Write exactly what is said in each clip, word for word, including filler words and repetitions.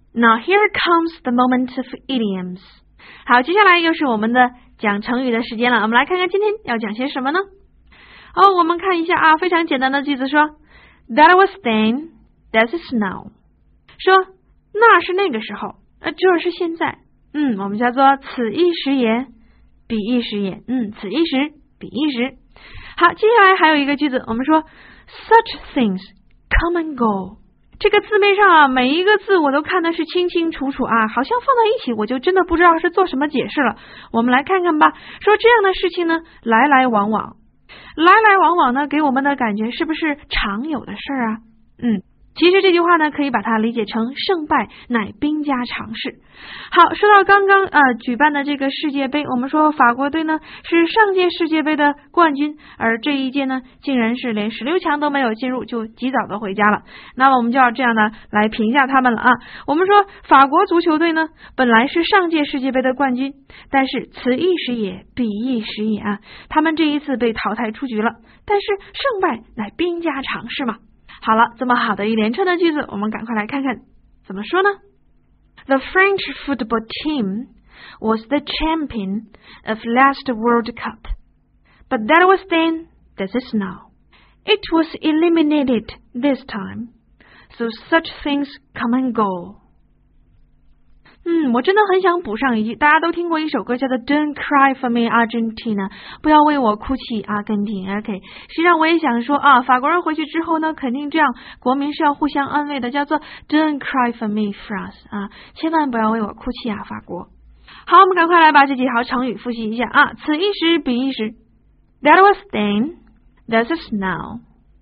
Now here comes the moment of idioms. 好，接下来又是我们的讲成语的时间了。我们来看看今天要讲些什么呢？哦，我们看一下啊，非常简单的句子说 That was then, that is now. 说那是那个时候，呃，这是现在。嗯，我们叫做此一时也，彼一时也。嗯，此一时，彼一时。好，接下来还有一个句子，我们说 Such things come and go. 这个字面上啊，每一个字我都看的是清清楚楚啊，好像放在一起我就真的不知道是做什么解释了。我们来看看吧，说这样的事情呢，来来往往，来来往往呢，给我们的感觉是不是常有的事儿啊？嗯。其实这句话呢，可以把它理解成胜败乃兵家常事。好，说到刚刚呃举办的这个世界杯，我们说法国队呢是上届世界杯的冠军，而这一届呢竟然是连十六强都没有进入，就及早的回家了。那么我们就要这样的来评价他们了啊。我们说法国足球队呢本来是上届世界杯的冠军，但是此一时也，彼一时也啊，他们这一次被淘汰出局了，但是胜败乃兵家常事嘛。好了，这么好的一连串的句子，我们赶快来看看怎么说呢？ The French football team was the champion of last World Cup, but that was then, this is now. It was eliminated this time, so such things come and go. 嗯，我真的很想补上一句，大家都听过一首歌叫做 Don't Cry for Me Argentina， 不要为我哭泣阿根廷 OK， 实际上我也想说啊，法国人回去之后呢，肯定这样国民是要互相安慰的，叫做 Don't Cry for Me France 啊，千万不要为我哭泣啊法国。好，我们赶快来把这几条成语复习一下啊，此一时彼一时 That was then, that is now.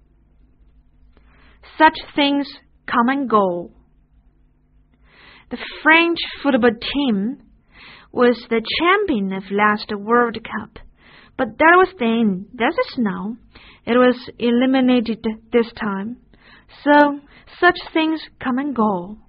Such things come and go.The French football team was the champion of last World Cup, but that was then, that is now. It was eliminated this time. So, such things come and go.